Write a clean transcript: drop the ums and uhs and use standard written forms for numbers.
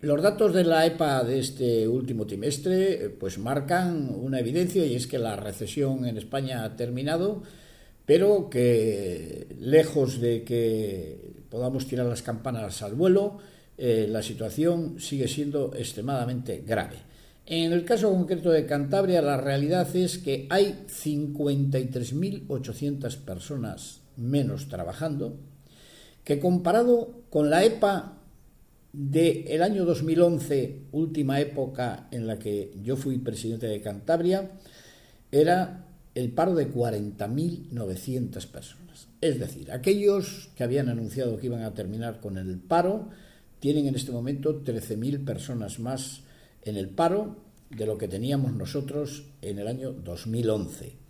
Los datos de la EPA de este último trimestre pues marcan una evidencia, y es que la recesión en España ha terminado, pero que lejos de que podamos tirar las campanas al vuelo, la situación sigue siendo extremadamente grave. En el caso concreto de Cantabria, la realidad es que hay 53.800 personas menos trabajando, que comparado con la EPA del año 2011, última época en la que yo fui presidente de Cantabria, era el paro de 40.900 personas. Es decir, aquellos que habían anunciado que iban a terminar con el paro tienen en este momento 13.000 personas más en el paro de lo que teníamos nosotros en el año 2011.